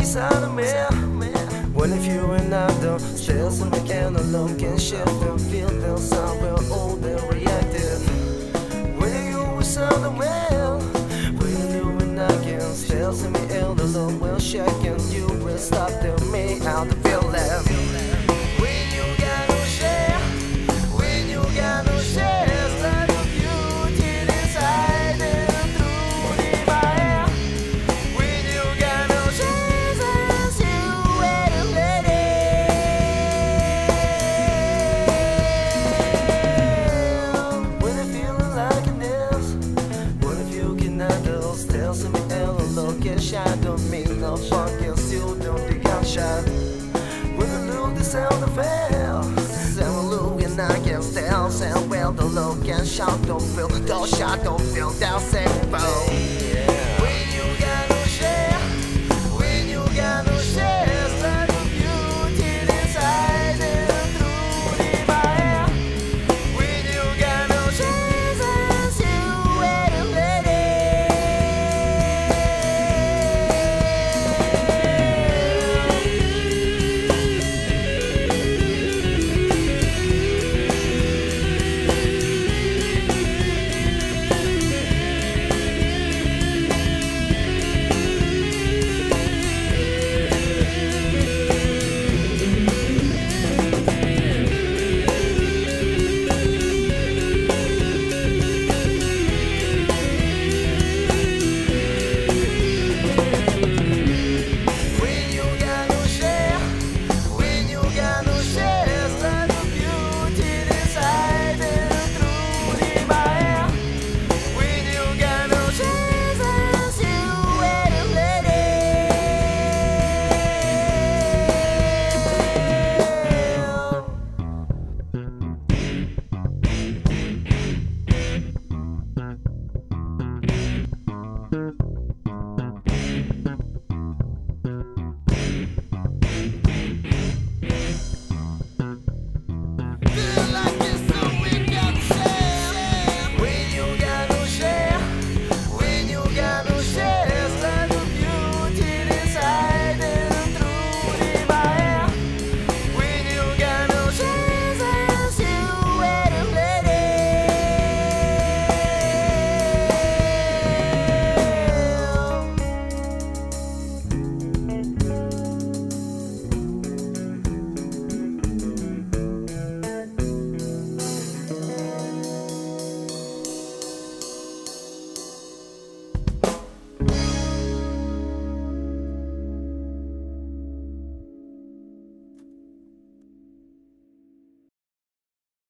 beside of me. When if you and I don't still some can alone can shift and feel the sound we're old and reactive. When you beside the well, when you and I can still see me ill alone will shake and you will stop to me out the feeling. When you got no share, when you got no share. Shadow me, no funk and still don't think I'm shy. When the look the sound of hell, sound look and I can still sound well. The look and shout don't feel, don't shout don't feel, that same phone.